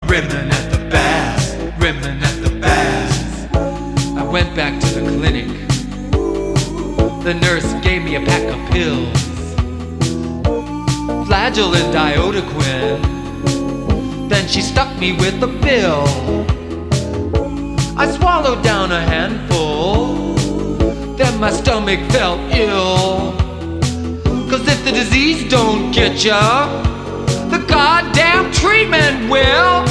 rimming at the bass, rimming at the bass. I went back to the clinic. The nurse gave me a pack of pills, Flagyl and Diodoquin. Then she stuck me with a pill. I swallowed down a handful, then my stomach felt ill. 'Cause if the disease don't get ya, the goddamn treatment will.